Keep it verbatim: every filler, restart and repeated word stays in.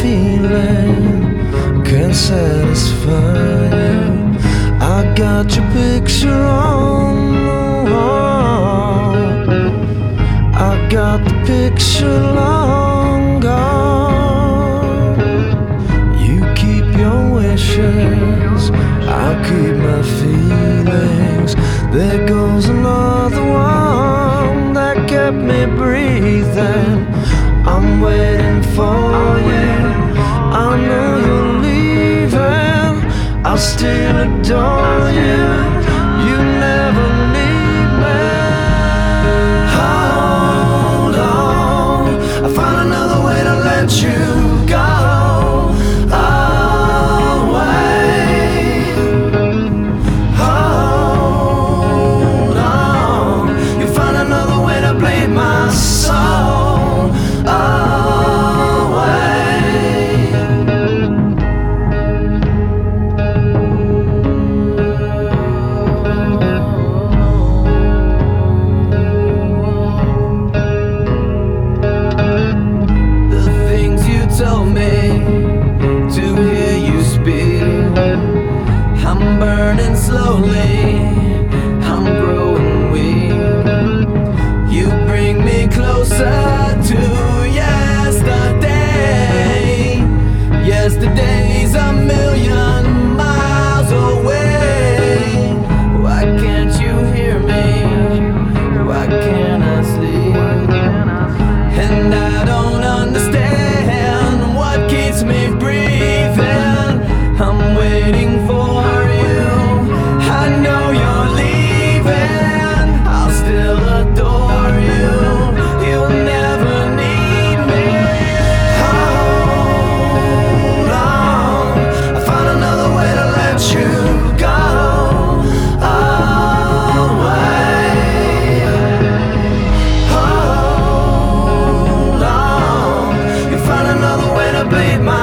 feeling can't satisfy you. I got your picture on the wall. I got the picture long gone. You keep your wishes, I'll keep my feelings. There goes another one that kept me breathing. I'm waiting for you. I know you're leaving. I'll still adore you. You never leave me. Hold on, I found another way to let you go away. Hold on, you found another way to bleed my soul away. Told me to hear you speak. I'm burning slowly, I'm growing weak. You bring me closer to yesterday. Yesterday's a million miles away. Why can't you hear me? Why can't I sleep? And I don't understand keeps me breathing. I'm waiting for you. I know you're leaving. I'll still adore you. You'll never need me. Hold on, I found another way to let you go away. Hold on, you found another way to bleed my